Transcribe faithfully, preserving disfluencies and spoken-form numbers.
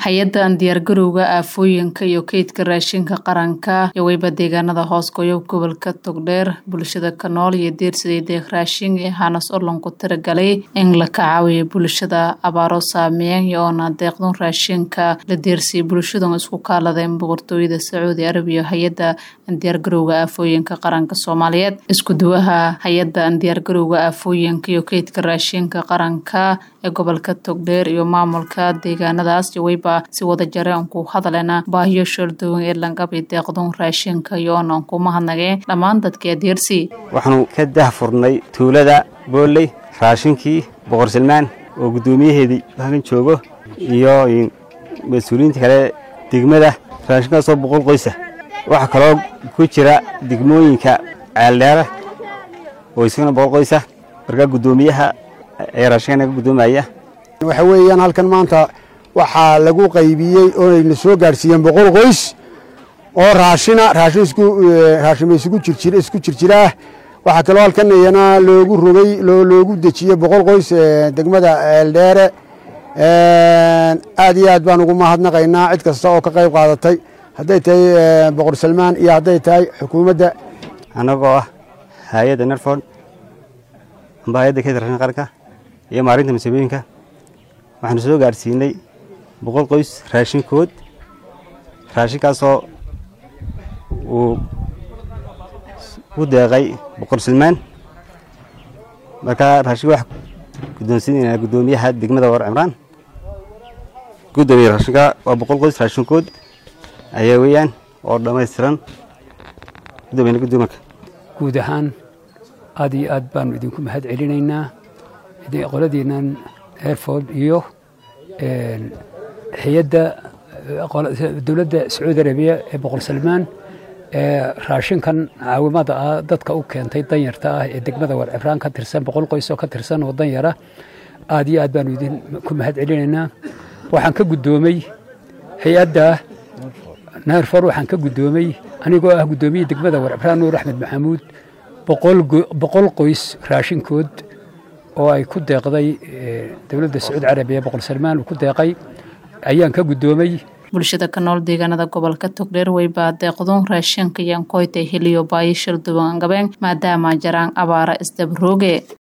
hay-adan diyaargarowga aafooyinka iyo kaydka raashinka qaranka iyo wayba deegaanada hoos goyo gobolka Togdheer bulshada ka nool iyo deersida deeq raashin ee hanas orlan ku tiragalay in la ka caawiyo bulshada abaaro saameeyay oo na deeqdan raashinka la deersay bulshada isku kaaladeen boqortooyada Sacuudi Arabiya hay-ada diyaargarowga aafooyinka qaranka Soomaaliyeed isku duwaha hay-ada diyaargarowga aafooyinka iyo kaydka raashinka qaranka ee gobolka Togdheer iyo maamulka deegaanadaas iyo wayba si wada jareen ku hadalena baahiyo shirdoon ee laga deeqdan raashinka iyo aan ku mahadnaqeen dhamaan dadka deersay waxaanu ka daahfurnay tuulada booley raashinkii boqor Salmaan oo gudoomiyaheedii halkan joogo iyo mas'uuliyiinta kale degmada raashinka soo boqol qoys ah waxa kale oo ku jira degmooyinka Ceeldheer oo isagana boqol qoys ah marka gudoomiyaha ee raashinka gudoomaya waxa weeyaan halkan maanta waxa lagu qaybiyay oo ay soo gaarsiiyeen boqol qoys oo raashina raashin isku raashin isku jirjira isku jirjira waxa kale halkan iyana loogu rogay loogu dajiyay boqol qoys degmada Ceeldheer ee aad iyo aad baan ugu mahadnaqaynaa cid kasta oo ka qayb qaadatay haday tahay boqor Salmaan iyo haday tahay xukuumadda anagoo ah hay'adda Nerford hay'adda kaydka raashinka qaranka iyo maareynta masiibooyinka waxaan soo gaarsiinay boqol qoys raashinkood raashinkaas oo uu u deeqay boqor Salmaan marka raashin wax guddoonsiinayna gudoomiyaha degmada War Cimraan gudoomiyaha raashinka waa boqol qoys raashinkood ayaa weeyaan oo dhameystiran gudoomiyaha gudoomiyaha guud ahaan aad iyo aad baan idinku mahad celinaynaa qoladiinan Airford iyo een hay'adda dawladda Sacuudi Arabiya ee boqor Salmaan ee raashinkan caawimada dadka u keentay danyarta ah ee degmada War Cimraan ka tirsan boqol qoys oo ka tirsan oo danyara aad iyo aad baan idinku mahad celinaynaa waxaan ka gudoomay hay'adda Nerford waxaan ka gudoomay anigoo ah gudoomiyaha degmada War Cimraan Nuur Axmed Maxamuud boqol boqol qoys raashinkood oo ay ku deeqday dawladda Sacuudi Arabiya boqor Salmaan ku deeqay ayaan ka gudoomay bulshada ka nool deegaanada gobolka Togdheer wayba deeqdan raashinka yaan qoytay heliyo baahi shirdoon gabeen maadaama jaraan abaara isdabrooge